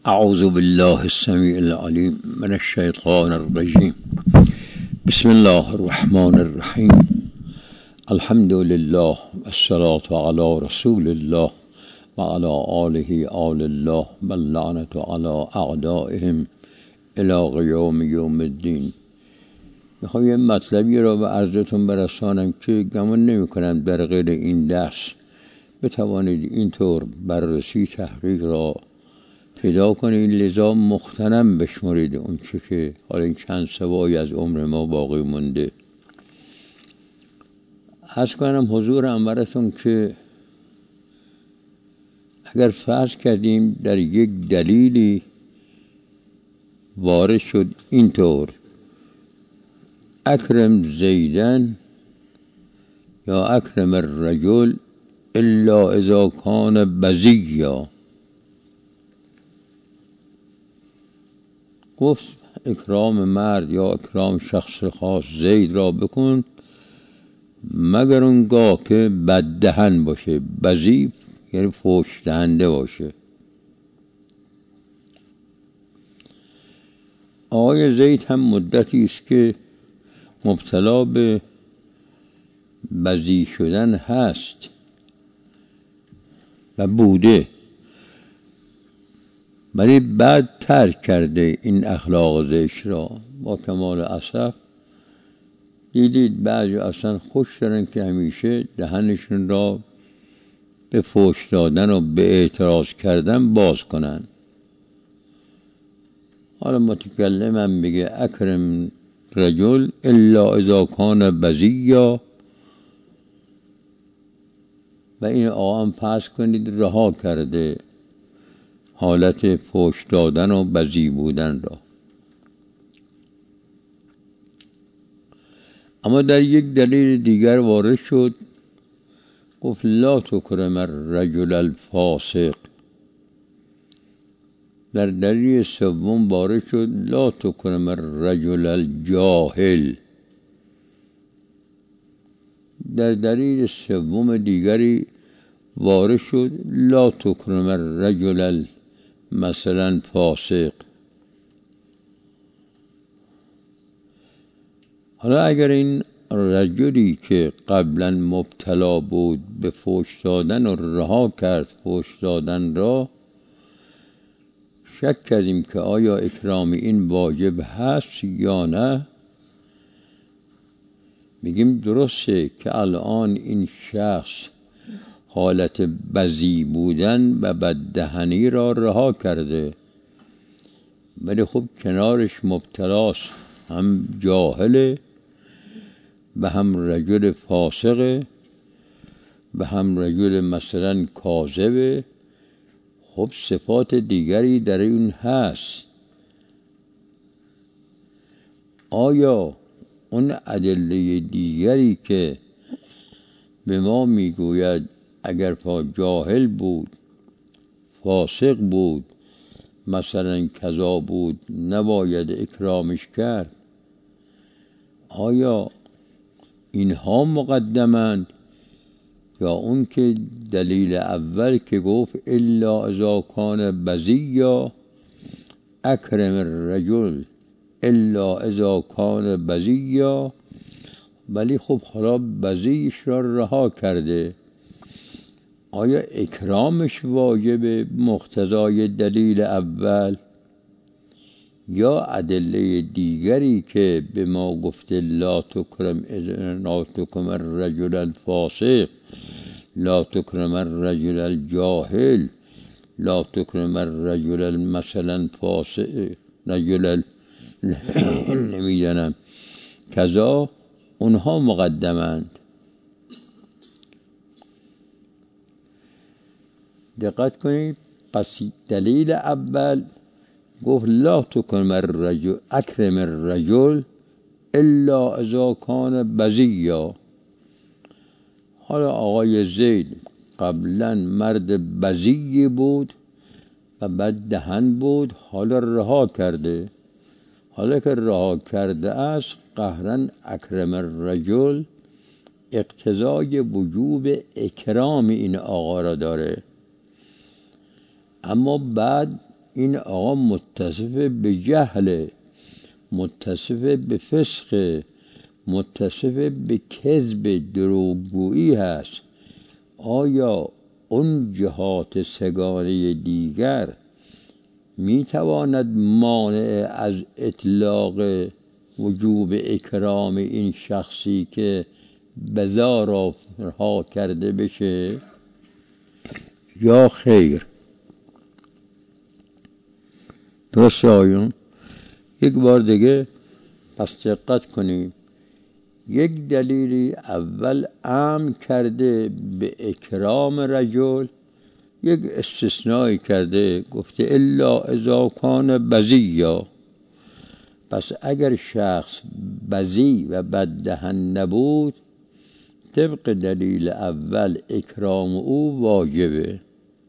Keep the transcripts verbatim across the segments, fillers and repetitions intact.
أعوذ بالله السميع العليم من الشيطان الرجيم. بسم الله الرحمن الرحيم. الحمد لله والصلاة على رسول الله وعلى آله آل الله واللعنة على أعدائهم إلى قیام یوم الدین. میخوام یه مطلبی را به عرضتون برسانم که گمان نمی کنم در غیر این درس بتوانید اینطور بررسی تحقیق را پیدا کنید، لذا مغتنم بشمرید اون چه که حالا این چند سوایی از عمر ما باقی مونده. عرض کنم حضور انورتون که اگر فرض کردیم در یک دلیلی وارد شد اینطور اکرم زیدن یا اکرم الرجل الا اذا کان بزیا، گفت اکرام مرد یا اکرام شخص خاص زید را بکن مگر اونگاه که بددهن باشه. بزی یعنی فحش دهنده باشه. آقای زید هم مدتی است که مبتلا به بزی شدن هست و بوده، ولی بعد ترک کرده این اخلاق زشت را. با کمال اسف دیدید بعضی اصلا خوش دارن که همیشه دهنشون را به فحش دادن و به اعتراض کردن باز کنن. حالا متکلم هم بگه اکرم رجل الا اذا کان بزیا و این آقا هم فرض کنید رها کرده حالت فحش دادن و بزی بودن را. اما در یک دلیل دیگر وارد شد، گفت لا تکرم الرجل الفاسق. در دلیل سوم وارد شد لا تکرم الرجل الجاهل. در دلیل سوم دیگری وارد شد لا تکرم الرجل مثلا فاسق. حالا اگر این رجلی که قبلا مبتلا بود به فحش دادن و رها کرد فحش دادن را، شک کردیم که آیا اکرام این واجب هست یا نه، میگیم درسته که الان این شخص حالت بزی بودن و بددهنی را رها کرده، ولی خب کنارش مبتلاست، هم جاهله و هم رجل فاسقه و هم رجل مثلا کاذبه. خب صفات دیگری در این هست. آیا اون ادله دیگری که به ما میگوید اگر فا جاهل بود، فاسق بود، مثلا کذا بود، نباید اکرامش کرد، آیا اینها مقدمند یا اون که دلیل اول که گفت الا اذا کان بزیا اکرم الرجل الا اذا کان بزیا، ولی خب حالا بزیش را رها کرده، آیا اکرامش واجب مقتضای دلیل اول یا ادله دیگری که به ما گفته لا تکرم لا تکرم الرجل الفاسق، لا تکرم الرجل الجاهل، لا تکرم الرجل مثلا فاسق رجل نمیدانم کذا، اونها مقدمند. دقت کنید، پس دلیل اول گفت لا تکرم الرجل اکرم الرجل الا اذا کان بزیا. حالا آقای زید قبلا مرد بزی بود و بد دهن بود، حالا رها کرده. حالا که رها کرده است قهرن اکرم الرجل اقتضای وجوب اکرام این آقا را داره. اما بعد این آقا متصف به جهل، متصف به فسق، متصف به کذب، دروغگویی هست. آیا اون جهات سگانه دیگر میتواند مانع از اطلاق وجوب اکرام این شخصی که بزا را رها کرده بشه یا خیر؟ درست آیون؟ یک بار دیگه پس دقت کنیم. یک دلیلی اول امر کرده به اکرام رجل، یک استثنایی کرده گفته الا اذا کان بذیا. پس اگر شخص بذی و بددهن نبود، طبق دلیل اول اکرام او واجبه.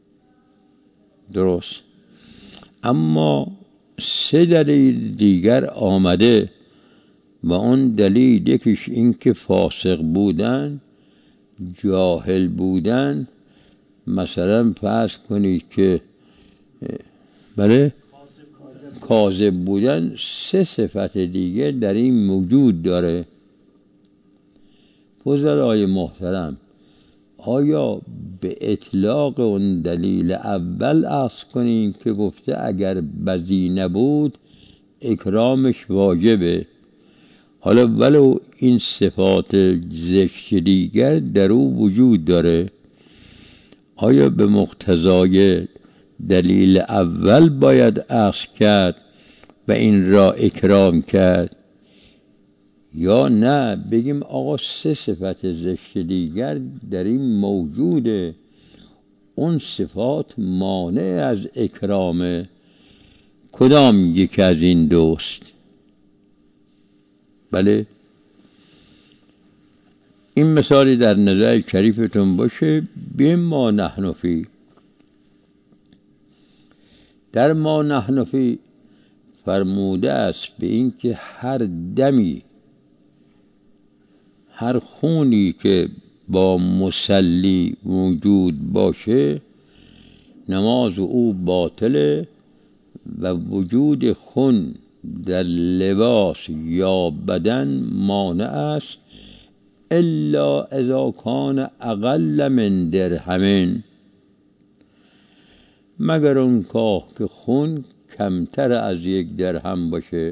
درست. اما سه دلیل دیگر آمده و اون دلیل یکیش این که فاسق بودن، جاهل بودن. مثلا فرض کنید که بله کاذب بودن. سه صفت دیگه در این موجود داره. فضلای محترم، آیا به اطلاق اون دلیل اول عکس کنیم که گفته اگر بذی نبود اکرامش واجبه، حالا ولو این صفات زشت دیگر در او وجود داره، آیا به مقتضای دلیل اول باید عکس کرد و این را اکرام کرد، یا نه بگیم آقا سه صفت زشت دیگر در این موجوده، اون صفات مانع از اکرامه، کدام یک از این دوست؟ بله، این مثالی در نظر شریفتون باشه. بیم ما نحن فی، در ما نحن فی فرموده است به این که هر دمی، هر خونی که با مصلی موجود باشه نماز او باطله و وجود خون در لباس یا بدن مانع است، الا اذا کان اقل من درهمین، مگر اونگاه که خون کمتر از یک درهم باشه.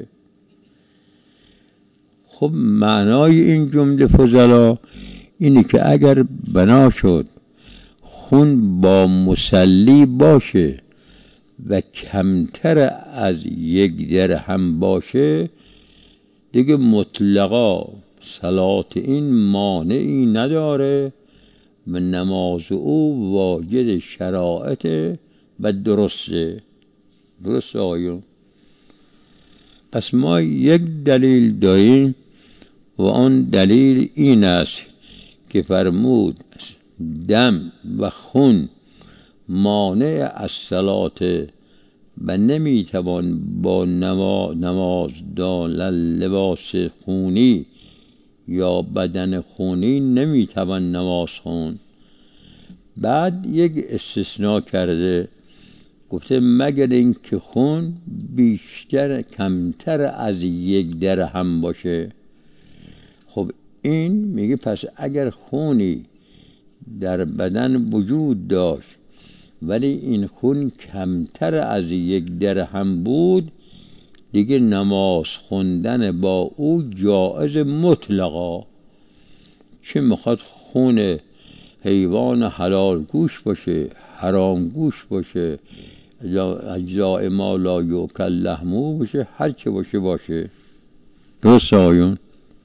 خب معنای این جمله فضلا اینه که اگر بنا شد خون با مصلی باشه و کمتر از یک درهم باشه، دیگه مطلقا صلات این مانعی نداره و نماز او واجد شرائط و درسته. درست آیون؟ پس ما یک دلیل داریم و آن دلیل این است که فرمود دم و خون مانع از صلات و نمیتوان با نماز دانن لباس خونی یا بدن خونی نمیتوان نماز خون. بعد یک استثناء کرده، گفته مگر این که خون بیشتر کمتر از یک درهم باشه. خب این میگه پس اگر خونی در بدن وجود داشت ولی این خون کمتر از یک درهم بود، دیگه نماز خوندن با او جایز مطلقا، چه میخواد خون حیوان حلال گوش باشه، حرام گوش باشه، اجزاء ما لا یؤکل لحمه باشه، هر چه باشه باشه. درست آیون؟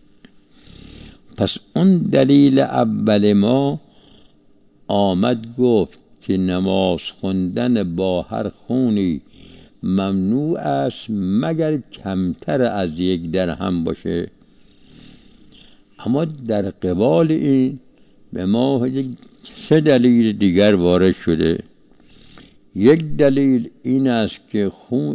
پس اون دلیل اول ما آمد گفت که نماز خوندن با هر خونی ممنوع است مگر کمتر از یک درهم باشه. اما در قبال این به ما سه دلیل دیگر وارد شده. یک دلیل این است که خون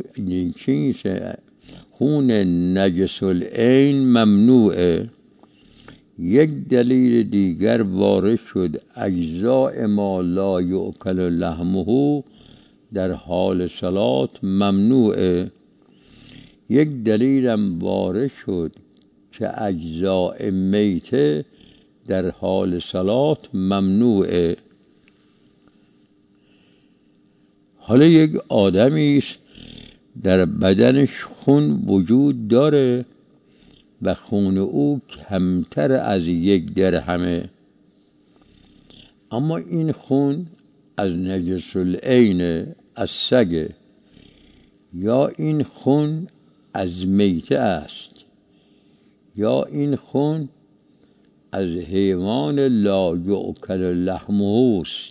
خون نجس العین ممنوعه. یک دلیل دیگر وارد شد اجزاء ما لا یؤکل لحمه در حال صلات ممنوعه. یک دلیلم وارد شد که اجزاء میته در حال صلات ممنوعه. حالا یک آدمی است در بدنش خون وجود داره و خون او کمتر از یک درهمه، اما این خون از نجس العین، از سگه، یا این خون از میته است، یا این خون از حیوان لا یؤکل لحمه است.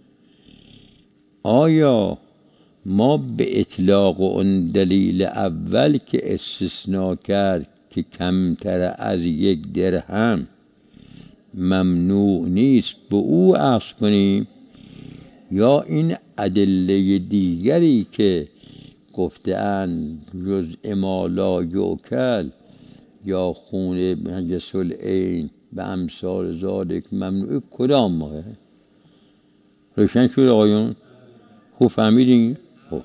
آیا ما به اطلاق اون دلیل اول که استثناء کرد که کمتر از یک درهم ممنوع نیست به او اخذ کنیم، یا این ادله دیگری که گفتند جز ما لا یؤکل یا خون نجس العین به امثال ذالک ممنوع، کدام ماه؟ روشن شد آقایون؟ خوب فهمیدین؟ خب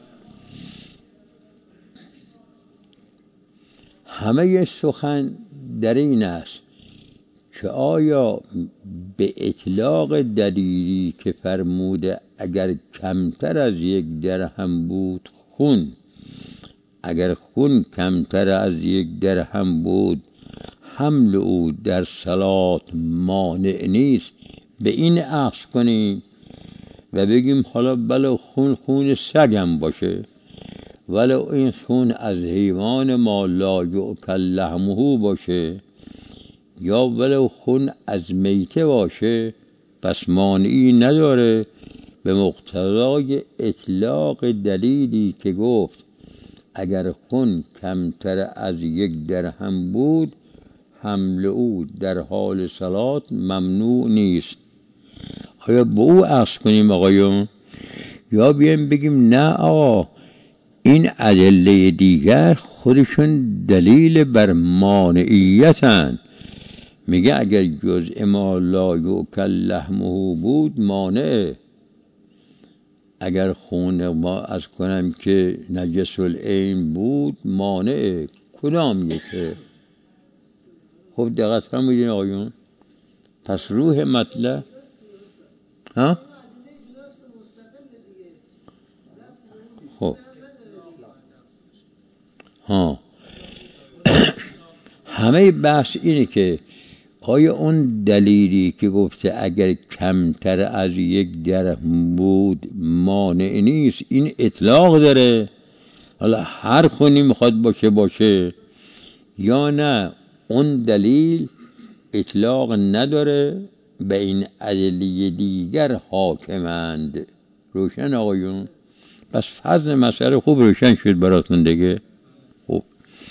همه سخن در این است که آیا به اطلاق دلیلی که فرموده اگر کمتر از یک درهم بود خون، اگر خون کمتر از یک درهم بود حمل او در صلات مانع نیست، به این اخذ کنیم و بگیم حالا بله خون خون سگم باشه، ولی این خون از حیوان ما لا یؤکل لحمه باشه، یا ولو خون از میته باشه، پس مانعی نداره به مقتضای اطلاق دلیلی که گفت اگر خون کمتر از یک درهم بود حمل او در حال صلات ممنوع نیست. آیا به او اخذ کنیم آقایون، یا بیایم بگیم نه آقا این ادله دیگر خودشون دلیل بر مانعیتن؟ میگه اگر جزء ما لا یؤکل لحمه بود مانعه، اگر خون ما از کنم که نجس العین بود مانعه، کدام یکه؟ خب دقت فرمودین آقایون؟ پس روح مطلب ها؟ خب ها همه بحث اینه که آیا اون دلیلی که گفته اگر کمتر از یک درهم بود مانع نیست این اطلاق داره، حالا هر خونی میخواد باشه باشه، یا نه اون دلیل اطلاق نداره به این ادله دیگر حاکمند؟ روشن آقایون؟ پس فضل مسئله خوب روشن شد براتون دیگه. خوب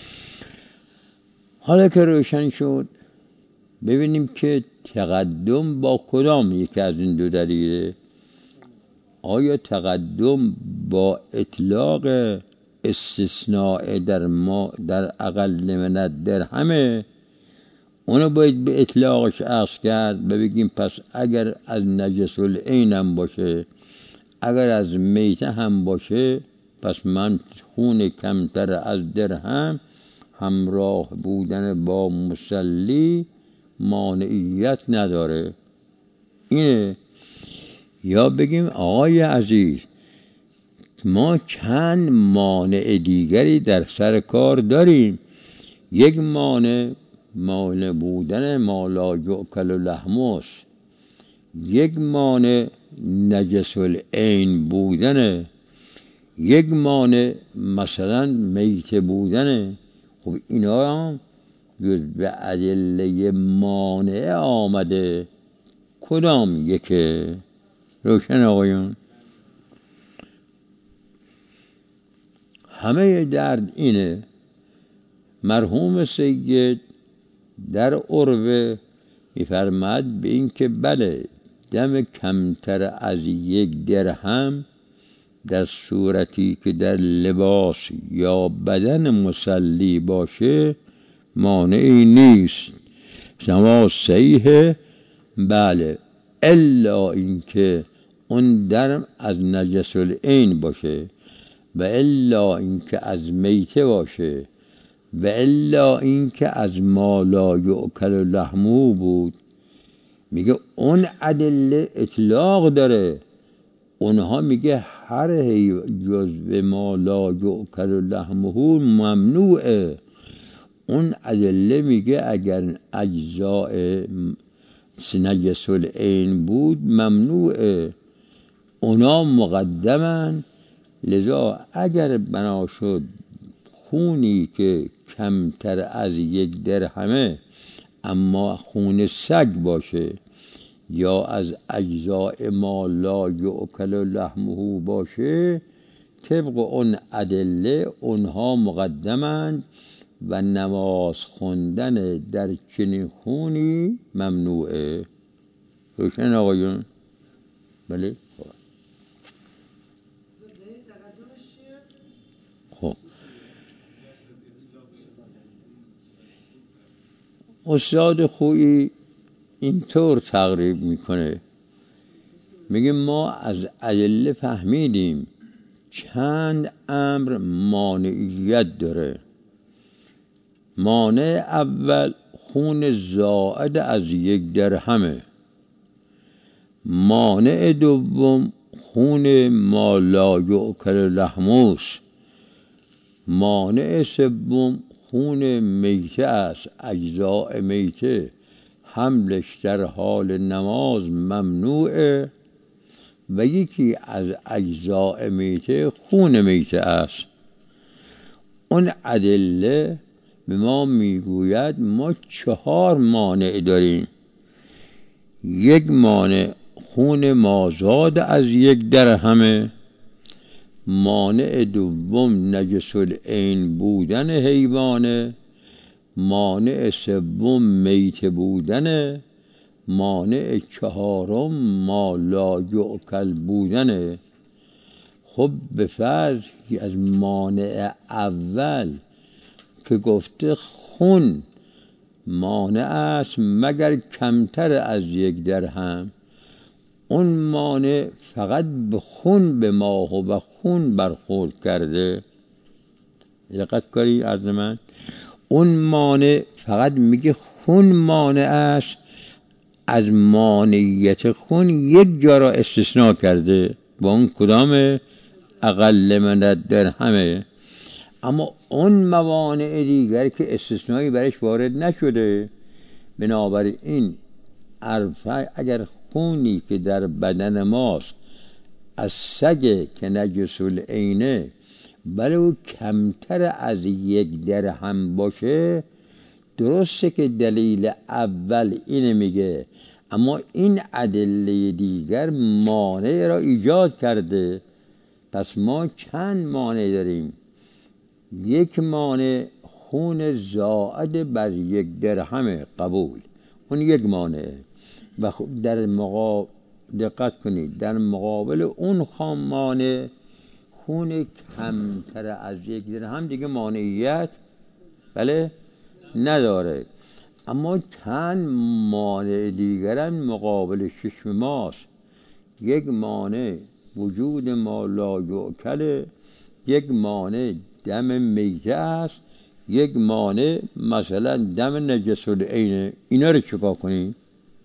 حالا که روشن شد ببینیم که تقدم با کدام یکی از این دو دلیله. آیا تقدم با اطلاق استثناء در ما در اقل من الدرهم، اونو باید به اطلاقش اخذ کرد، بگیم پس اگر از نجس العین هم باشه، اگر از میته هم باشه، پس من خون کمتر از درهم همراه بودن با مصلی مانعیت نداره. اینه. یا بگیم آقای عزیز ما چند مانع دیگری در سر کار داریم. یک مانع مانع بودن ما لا یؤکل لحمه، یک مانع نجس العین بودن، یک مانع مثلا میت بودن. خب اینا هم جز به ادله مانع آمده، کدام یکه؟ روشن آقایون؟ همه درد اینه. مرحوم سید در عروه می‌فرماید به این که بله دم کمتر از یک درهم در صورتی که در لباس یا بدن مصلی باشه مانعی نیست، شما صحیحه، بله، الا اینکه اون درم از نجس العین باشه و الا اینکه از میته باشه و الا اینکه از ما لا یؤکل لحمه بود، میگه اون ادله اطلاق داره. اونها میگه هر جزء ما لا یؤکل لحمه ممنوعه. اون ادله میگه اگر اجزاء نجس العین بود ممنوعه، اونا مقدمن. لذا اگر بنا شد خونی که کمتر از یک درهمه اما خون سگ باشه یا از اجزاء ما لا یؤکل لحمه باشه، طبق اون ادله اونها مقدمند و نماز خوندن در چنین خونی ممنوعه. روشن آقایون؟ بله. خب استاد خویی اینطور تقریب میکنه، میگه ما از ادله فهمیدیم چند امر مانعیت داره. مانع اول خون زائد از یک درهمه. مانع دوم خون ما لا یؤکل لحموس. مانع سوم خون میته است، اجزاء میته، حملش در حال نماز ممنوعه و یکی از اجزاء میته خون میته است. اون ادله به ما میگوید ما چهار مانع داریم. یک مانع خون مازاد از یک درهمه. مانع دوم نجس العین بودن حیوانه. مانع سوم میت بودنه. مانع چهارم ما لا یؤکل بودنه. خب به فرض از مانع اول که گفته خون مانع است مگر کمتر از یک درهم، اون مانع فقط به خون به ماه و خون برخورد کرده. دقت کنید عرض من، اون مانع فقط میگه خون مانع است، از مانعیت خون یک جا را استثناء کرده، با اون کدام؟ اقل من الدرهمه. اما اون موانع دیگر که استثنایی برش وارد نشده. بنابراین عرفه اگر خونی که در بدن ماست از سگ که نجس العینه بله او کمتر از یک درهم باشه، درسته که دلیل اول اینه میگه، اما این ادله دیگر مانع را ایجاد کرده. پس ما چند مانع داریم؟ یک مانع خون زائد بر یک درهم قبول، اون یک مانع. و در مقابل دقت کنید، در مقابل اون خام مانع خون کمتر از یک درهم دیگه مانعیت بله نداره. اما چند مانع دیگرن مقابل چشم ماست. یک مانع وجود ما لا یؤکل، یک مانع دم میته است، یک مانع مثلا دم نجس العین. اینا رو چکار کنیم؟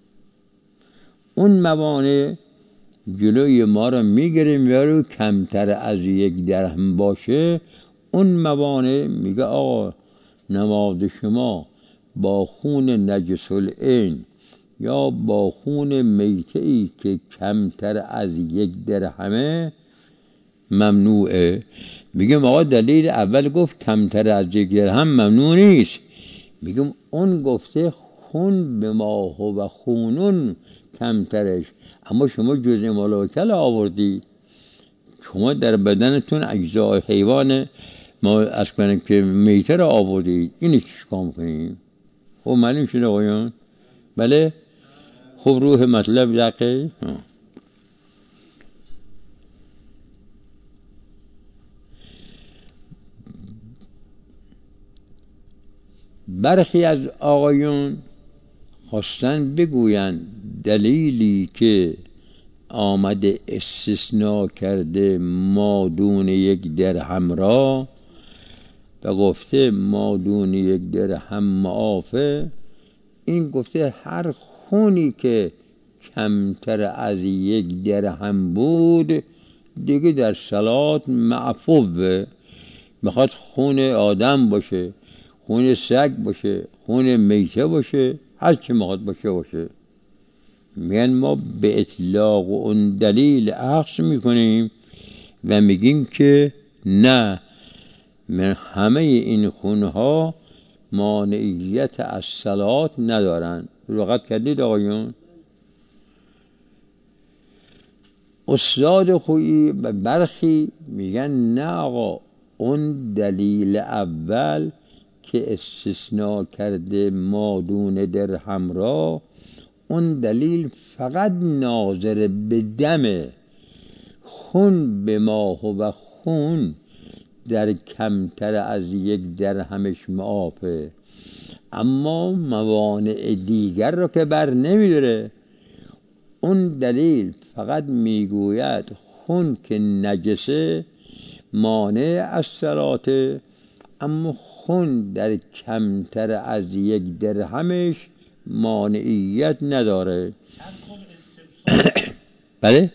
اون موانع جلوی ما رو میگیریم یا کمتر از یک درهم باشه، اون موانع میگه آقا نماز شما با خون نجس العین یا با خون میته ای که کمتر از یک درهمه ممنوعه. میگم آقا دلیل اول گفت کمتر از یک درهم ممنوع نیست. میگم اون گفته خون به ماه و خونون کمترش، اما شما جزء ملاکل آوردی. شما در بدنتون اجزای حیوان ما از کنیم که میته را آوردید، اینی چیش کام کنیم؟ خب معلوم شده آقایان؟ بله؟ خب روح مطلب دقیق. برخی از آقایون خواستن بگوین دلیلی که آمده استثناء کرده مادون یک درهم را و گفته مادون یک درهم معافه، این گفته هر خونی که کمتر از یک درهم بود دیگه در صلات معفوه. میخواد خون آدم باشه، خون سگ باشه، خون میته باشه، هر چی میخواد باشه باشه. میگن ما به اطلاق اون دلیل اخذ میکنیم و میگیم که نه، من همه این خونها مانعیت از صلات ندارن. لغت کردید آقایون؟ استاد خویی و برخی میگن نه آقا، اون دلیل اول که استثناء کرده مادون درهم را، اون دلیل فقط ناظر به دمه. خون به ماه و خون در کمتر از یک درهمش معافه، اما موانع دیگر رو که بر نمیداره. اون دلیل فقط میگوید خون که نجسه مانع از صلاته، اما خون در کمتر از یک درهمش مانعیت نداره. بله؟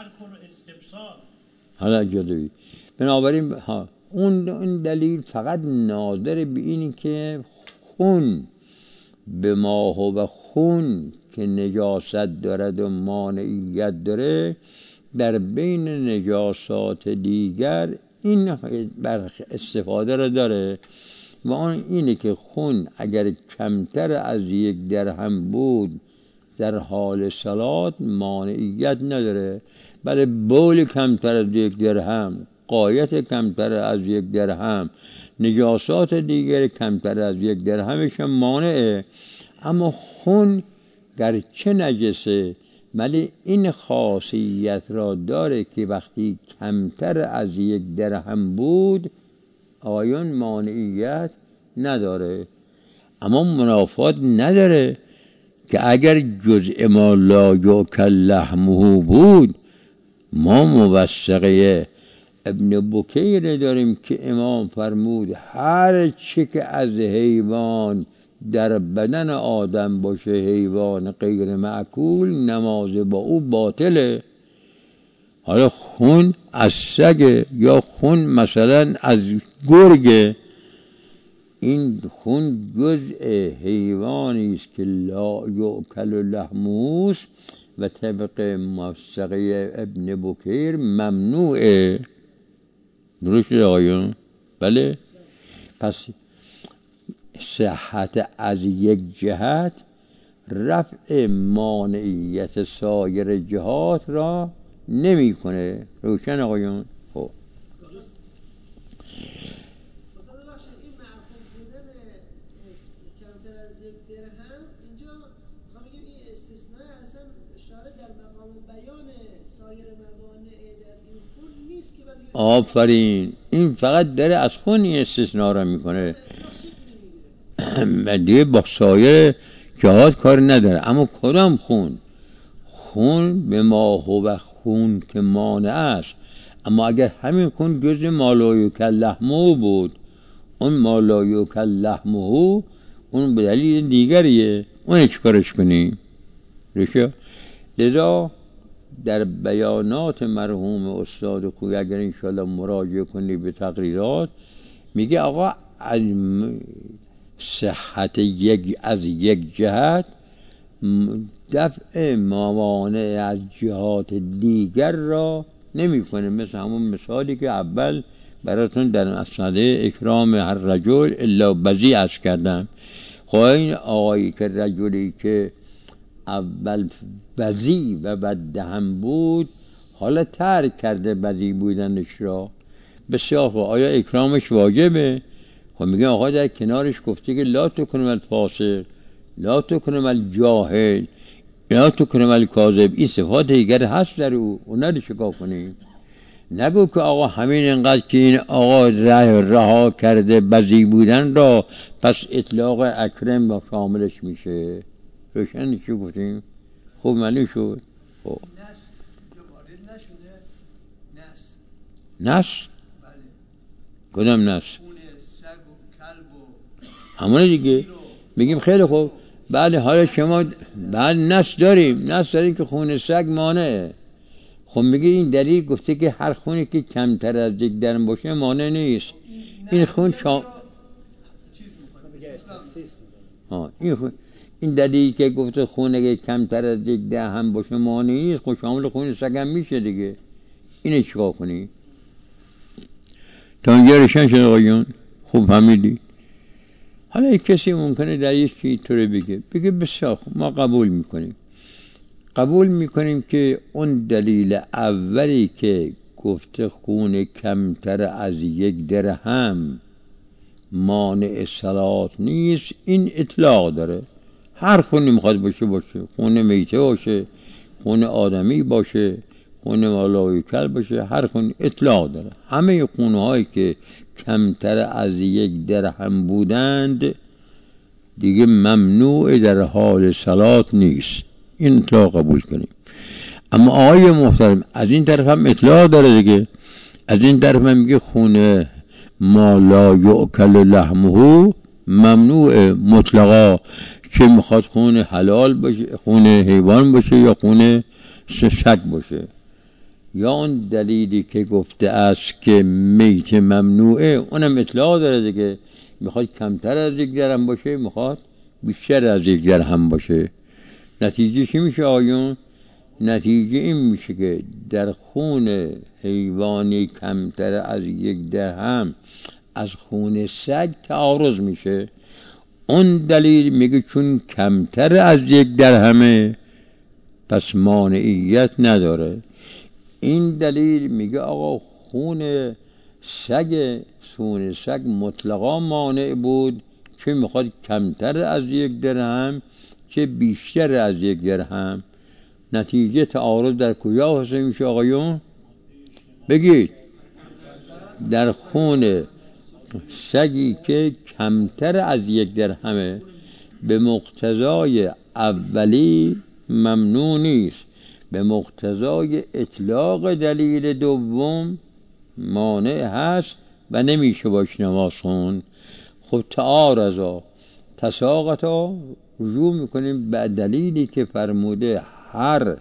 حالا جدوی بنابراین ها اون اون دلیل فقط ناظر به اینی که خون به ماه و خون که نجاست دارد و مانعیت داره در بین نجاسات دیگر این استفاده را داره، و آن اینه که خون اگر کمتر از یک درهم بود در حال صلات مانعیت نداره. بله بول کمتر از یک درهم، غایت کمتر از یک درهم، نجاسات دیگر کمتر از یک درهمش مانعه، اما خون گرچه نجسه ولی این خاصیت را داره که وقتی کمتر از یک درهم بود آیون مانعیت نداره. اما منافات نداره که اگر جزء ما لا یؤکل لحمه بود، ما موثقه ابن بکیر داریم که امام فرمود هر چی که از حیوان در بدن آدم باشه، حیوان غیر معکول، نماز با او باطله. حالا خون از سگ یا خون مثلا از گرگ، این خون جزء حیوانی است که لا یؤکل لحمه و طبق موثقه ابن بکیر ممنوعه. درست آقایون؟ بله. پس صحت از یک جهت رفع مانعیت سایر جهات را نمی کنه. روشن آقایون؟ خب آفرین، این فقط داره از خون این استثناء را میکنه، دیگه با سایر جهات کار نداره. اما کدام خون؟ خون به ماه و خون که مانع است. اما اگر همین خون جزء ما لا یؤکل لحمه بود، اون ما لا یؤکل لحمه اون به دلیل دیگریه، اون چی کارش کنیم؟ لذا در بیانات مرحوم استاد خوی اگر انشاءالله مراجعه کنی به تقریرات، میگه آقا از صحت یک از یک جهت دفع موانع از جهات دیگر را نمی کنه. مثل همون مثالی که اول براتون در اسنده اکرام هر رجل الا بزی عرض کردم. خب این آقایی که رجلی که اول بزی و بددهن بود حالا ترک کرده بزی بودنش را، بسیار خوب، آیا اکرامش واجبه؟ خب میگه آقا در کنارش گفته که لا تکنم الفاسق، لا تکنم الجاهل، لا تکنم الکاذب، این صفات دیگر هست در او، اون رو چیکار کنیم؟ نگو که آقا همین انقدر که این آقا ره رها کرده بزی بودن را پس اطلاق اکرم با شاملش میشه. روشن چی گفتیم؟ خوب معنی شد. خب نس کدام نس؟ همونه دیگه. میگیم خیلی خوب، بله حالا شما بله نس داریم، نس داریم که خون سگ مانعه. خب میگه این دلیل گفته که هر خونی که کمتر از یک درهم باشه مانع نیست. این خون شام ها این خون این دلیلی که گفته خونه که کمتر از یک درهم باشه مانع نیست، خب شامل خون سگ هم میشه دیگه. اینه چیکار کنی؟ تا اینجا روشن شد آقایون؟ خوب فهمیدی؟ حالا یک کسی ممکنه در یک چیزی طوری بگه بگه بسیار خوب، ما قبول میکنیم قبول میکنیم که اون دلیل اولی که گفته خون کمتر از یک درهم مانع صلات نیست، این اطلاق داره. هر خونی میخواد باشه باشه، خون میته باشه، خون آدمی باشه، خون مالای کل باشه، هر خون اطلاق داره. همه خونهایی که کمتر از یک درهم بودند دیگه ممنوع در حال صلات نیست. این اطلاق قبول کنیم. اما آقای محترم از این طرف هم اطلاق داره دیگه. از این طرف هم میگه خون ما لا یؤکل لحمه ممنوع مطلقا، که میخواد خون حلال باشه، خون حیوان باشه یا خون شک باشه. یا اون دلیلی که گفته است که میت ممنوعه، اونم اطلاق داره دیگه. میخواد کمتر از یک درهم باشه، میخواد بیشتر از یک درهم باشه. نتیجه چی میشه آیون؟ نتیجه این میشه که در خون حیوانی کمتر از یک درهم از خون سگ تعارض میشه. اون دلیل میگه چون کمتر از یک درهمه پس مانعیت نداره. این دلیل میگه آقا خون سگ خون سگ مطلقا مانع بود، که میخواد کمتر از یک درهم که بیشتر از یک درهم. نتیجه تعارض در کجا حاصل میشه آقایون؟ بگید. در خون سگی که کمتر از یک درهمه به مقتضای اولی ممنوع نیست، به مقتضای اطلاق دلیل دوم مانع هست و نمیشه باش نماز خوند. خب تعارضا تساقطا رجوع میکنیم به دلیلی که فرموده هر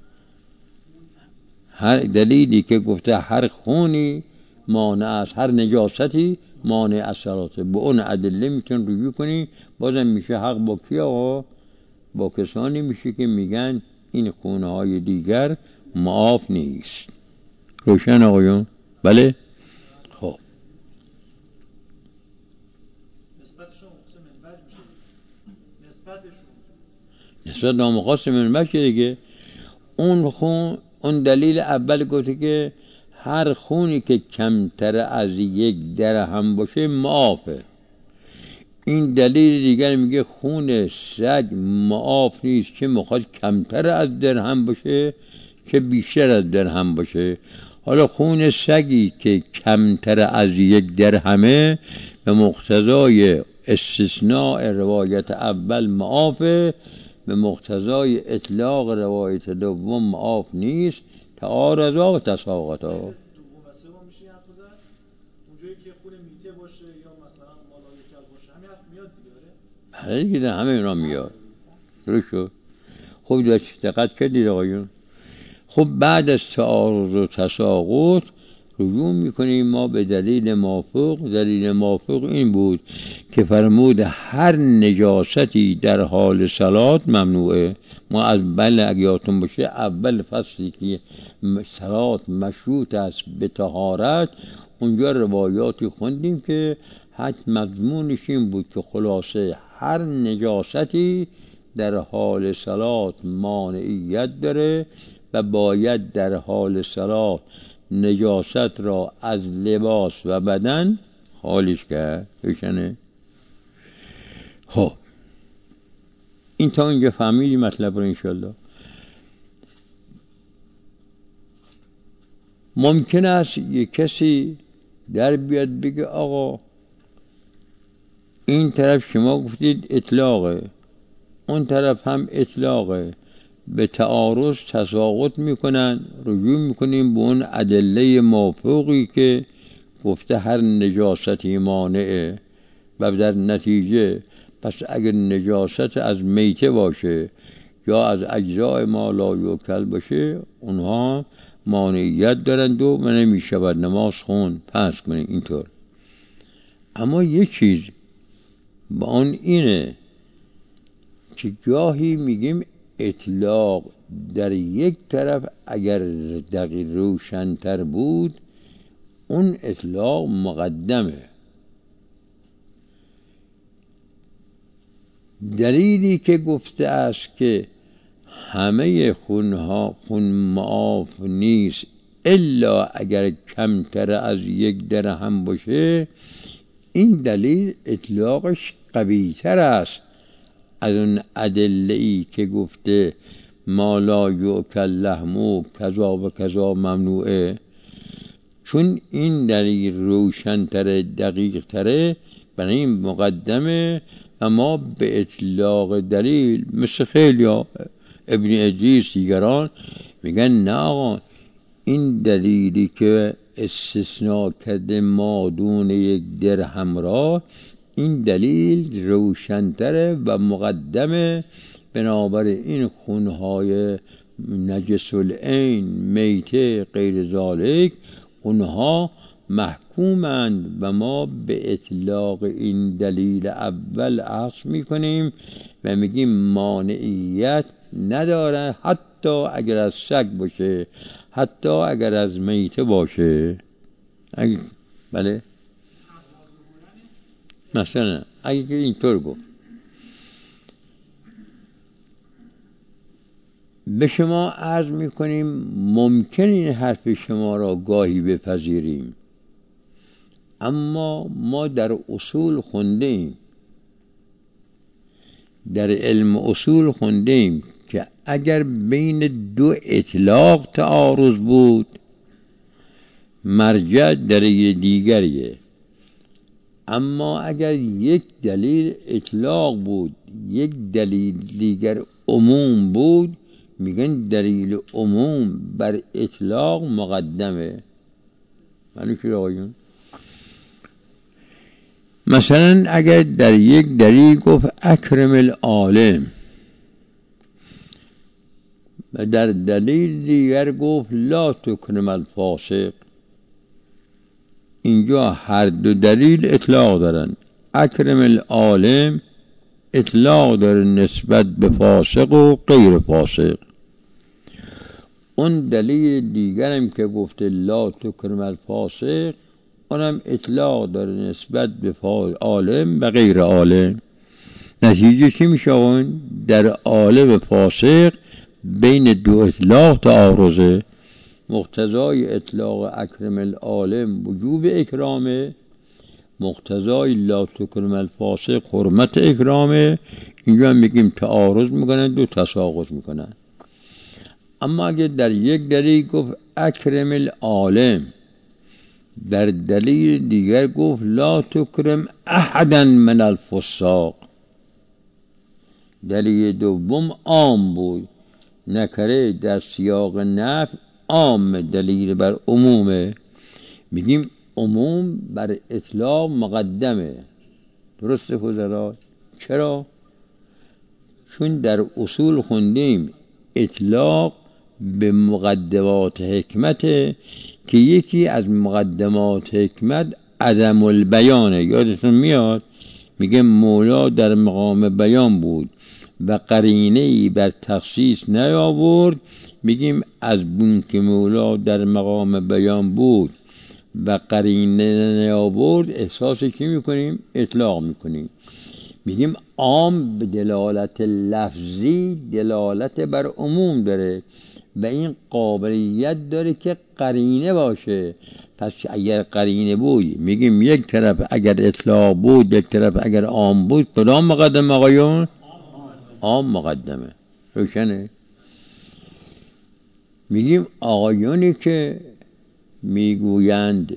هر دلیلی که گفته هر خونی مانع است، هر نجاستی مانع از صلات. به اون ادله میتون رجوع کنی. بازم میشه حق با کی آقا؟ با کسانی میشه که میگن این خونه های دیگر معاف نیست. روشن آقایون؟ بله؟ خب نسبت نامخواست منبع شه دیگه. اون خون اون دلیل اول گفته که هر خونی که کمتر از یک درهم باشه معافه. این دلیل دیگر میگه خون سگ معاف نیست، که میخواد کمتر از درهم باشه که بیشتر از درهم باشه. حالا خون سگی که کمتر از یک درهمه به مقتضای استثناء روایت اول معافه، به مقتضای اطلاق روایت دوم معاف نیست. تعارضا و تساقطا. دوم و سوم میشه حرف زد. اونجایی که خون میته باشه یا مثلا مالای کل باشه همین حرف میاد دیگه. بله دیگه همه اینا میاد. درست شد. خوب دقت کردید آقایون. خب بعد از تعارض و تساقط رجوع میکنیم ما به دلیل موافق. دلیل موافق این بود که فرمود هر نجاستی در حال صلات ممنوعه. ما از بله اگه یادتون باشه اول فصلی که صلات مشروط است به طهارت، اونجا روایاتی خوندیم که حد مضمونش این بود که خلاصه هر نجاستی در حال صلات مانعیت داره و باید در حال صلات نجاست را از لباس و بدن خالص کرد. بشنه. خب این تا اینجا فهمیدی مطلب رو انشالله. ممکن است یک کسی در بیاد بگه آقا این طرف شما گفتید اطلاقه، اون طرف هم اطلاقه، به تعارض تساقط میکنن، رجوع میکنیم به اون ادله مافوقی که گفته هر نجاستی مانعه و در نتیجه پس اگر نجاست از میته باشه یا از اجزای ما لا یوکل باشه اونها مانعیت دارند و نمیشود نماز خون پس کنیم اینطور. اما یک چیز با اون اینه که گاهی میگیم اطلاق در یک طرف اگر دقیق روشن‌تر بود اون اطلاق مقدمه. دلیلی که گفته است که همه خونها خون معاف نیست الا اگر کمتر از یک درهم باشه، این دلیل اطلاقش قوی‌تر است از اون ادله‌ای که گفته ما لا یؤکل لحمه کذا و کذا ممنوعه. چون این دلیل روشن‌تره دقیق‌تره برای این مقدمه. اما به اطلاق دلیل مثل خیلی ها ابن ادریس دیگران میگن نه آقا این دلیلی که استثناء کرده ما دون یک درهم را این دلیل روشن‌تره و مقدمه، بنابراین این خونهای نجس العین میته غیر ذالک اونها محکومند و ما به اطلاق این دلیل اول عصر میکنیم و میگیم مانعیت نداره حتی اگر از سگ باشه، حتی اگر از میته باشه. اگه بله مثلا اگه که اینطور گفت به شما عرض میکنیم ممکن این حرف شما را گاهی بپذیریم، اما ما در اصول خونده ایم، در علم اصول خونده ایم که اگر بین دو اطلاق تعارض بود مرجع دلیل دیگریه، اما اگر یک دلیل اطلاق بود یک دلیل دیگر عموم بود میگن دلیل عموم بر اطلاق مقدمه. ولی که آقایون مثلا اگر در یک دلیل گفت اکرم العالم و در دلیل دیگر گفت لا تکرم الفاسق، اینجا هر دو دلیل اطلاق دارن. اکرم العالم اطلاق داره نسبت به فاسق و غیر فاسق، اون دلیل دیگرم که گفته لا تکرم الفاسق اونم اطلاق داره نسبت به عالم و غیر عالم. نتیجه چی میشه اون؟ در عالم و فاسق بین دو اطلاق تعارضه. مقتضای اطلاق اکرم العالم وجوب اکرامه، مقتضای لا تکرم الفاسق حرمت اکرامه. اینجا میگیم تعارض میکنن دو تساقط میکنن. اما اگه در یک دلیل گفت اکرم العالم در دلیل دیگر گفت لا تکرم احدا من الفساق، دلیل دوم عام بود، نکره در سیاق نفی عام دلیل بر عمومه، میگیم عموم بر اطلاق مقدمه. درسته فضلا؟ چرا؟ چون در اصول خوندیم اطلاق به مقدمات حکمته که یکی از مقدمات حکمت عدم البیانه. یادتون میاد میگه مولا در مقام بیان بود و قرینه‌ای بر تخصیص نیاورد. میگیم از بون که مولا در مقام بیان بود و قرینه نیاورد احساس کی میکنیم؟ اطلاق میکنیم. میگیم عام به دلالت لفظی دلالت بر عموم داره و این قابلیت داره که قرینه باشه. پس اگر قرینه بود میگیم یک طرف اگر اطلاق بود یک طرف اگر عام بود کدام مقدم آقایون؟ عام مقدمه. روشنه؟ میگیم آقایونی که میگویند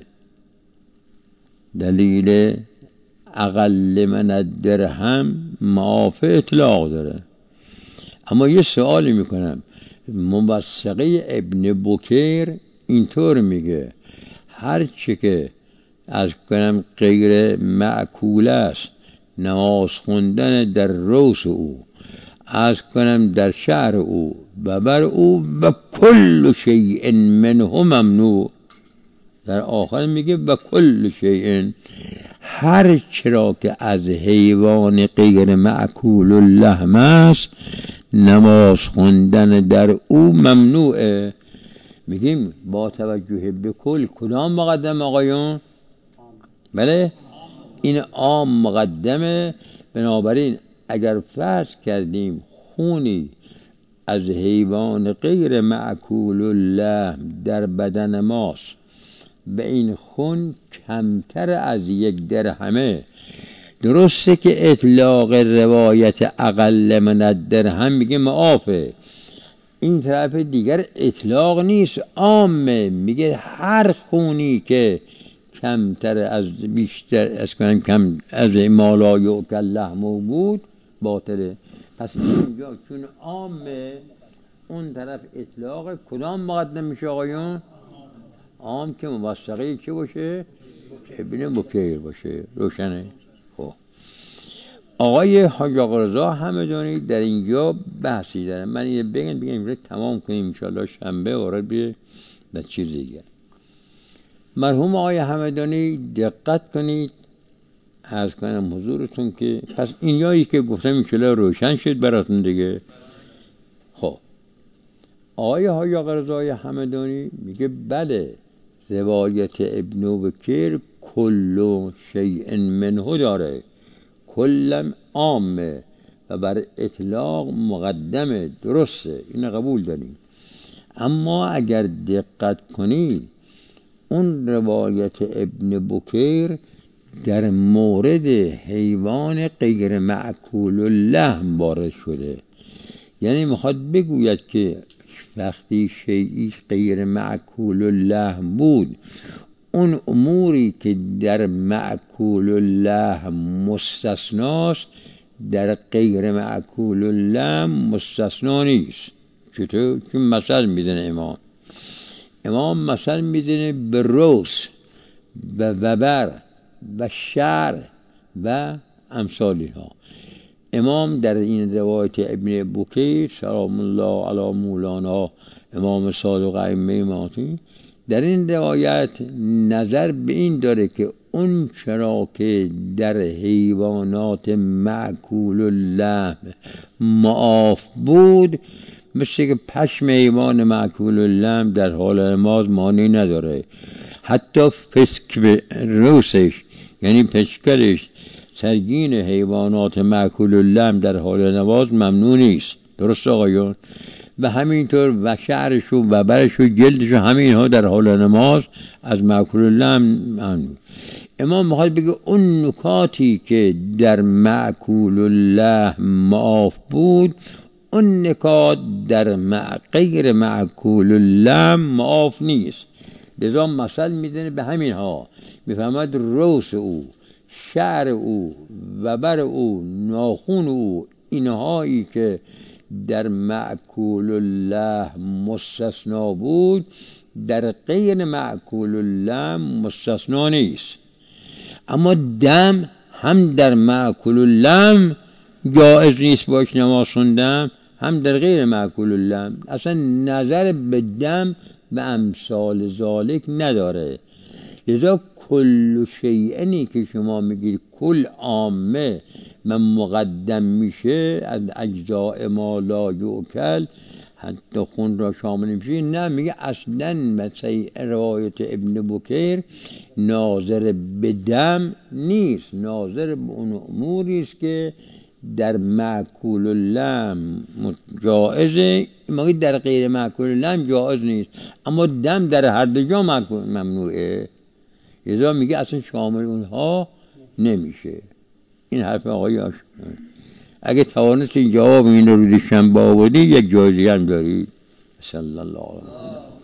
دلیل اقل من الدرهم معاف اطلاق داره، اما یه سوالی میکنم، موثقه ابن بکیر اینطور میگه هر چی که از کنم غیر معکول است، نماز خوندن در روز او، از کنم در شعر او و بر او و کل شیء منه ممنوع. در آخر میگه و کل شیء، هر چرا که از حیوان غیر معکول اللحم است نماز خوندن در او ممنوعه. میگیم با توجه به کل کدام مقدم آقایون؟ بله این عام مقدمه. بنابراین اگر فرض کردیم خونی از حیوان غیر معکول اللحم در بدن ماست، به این خون کمتر از یک درهمه، درسته که اطلاق روایت اقل من الدرهم میگه معافه، این طرف دیگر اطلاق نیست، عامه، میگه هر خونی که کمتر از بیشتر از کنم کم از مالا یؤکل لحمه بود باطله. پس اینجا چون عامه اون طرف اطلاق کدام مقدم میشه آقایون؟ عام که موثقه چه باشه؟ ابن بکیر باشه. روشنه؟ خب آقای حاج آقا رضا همدانی در اینجا بحثی دارن، من یه بگم بگم اینجا تمام کنیم انشاءالله شنبه وارد بیه در چیز دیگر. مرحوم آقای همدانی دقت کنید عرض کنم حضورتون که پس این یایی که گفتم انشاءالله روشن شد براتون دیگه. خب آقای حاج آقا رضا همدانی میگه بله روایت ابن بکیر کل شیء منه داره، کلم عامه و بر اطلاق مقدمه، درسته، این قبول داریم. اما اگر دقت کنید اون روایت ابن بکیر در مورد حیوان غیر معکول اللحم وارد شده، یعنی میخواد بگوید که وقتی شیئی غیر معکول اللحم بود، اون اموری که در معکول اللحم مستثناست در غیر معکول اللحم مستثنا نیست. چطور؟ چون مثل میزنه امام امام مثل میزنه به روس و وبر و شعر و امثال اینها. امام در این روایت ابن بکیر سلام الله علی مولانا امام صادق ائمه ماتی در این روایت نظر به این داره که اون چرا که در حیوانات معکول اللحم معاف بود، مثل که پشم حیوان معکول اللحم در حال نماز مانع نداره، حتی فسک به روسش یعنی پشکرش سرگین حیوانات معکول اللحم در حال نماز ممنوع نیست. درست آقایون؟ و همینطور و شعرش و وبرش و جلدش و همین ها در حال نماز از معکول اللحم ممنوع. امام میخواد بگه اون نکاتی که در معکول اللحم معاف بود، اون نکات در غیر معکول اللحم معاف نیست. لذا مثل میزنه به همین ها، میفهمد روس او، شعر او، وبر او، ناخون او، اینهایی که در معکول اللحم مستثنا بود در غیر معکول اللحم مستثنا نیست. اما دم هم در معکول اللحم جائز نیست باش نماز خوندن، هم در غیر معکول اللحم. اصلا نظر به دم به امثال ذالک نداره. لذا کل شیئنی که شما میگید کل عامه من مقدم میشه از اجزاء ما لا یؤکل حتی خون را شامل میشه، نه، میگه اصلا مثل روایت ابن بکیر ناظر به دم نیست، ناظر به اون اموری است که در معکول اللحم جائزه، مگه در غیر معکول اللحم جائز نیست. اما دم در هر دو جا ممنوعه، لذا میگه اصلا شامل اونها نمیشه. این حرف آقای آشنا. اگه توانست این جواب این رو روز شنبه آوردی یک جایزه هم دارید. صلی الله علیه و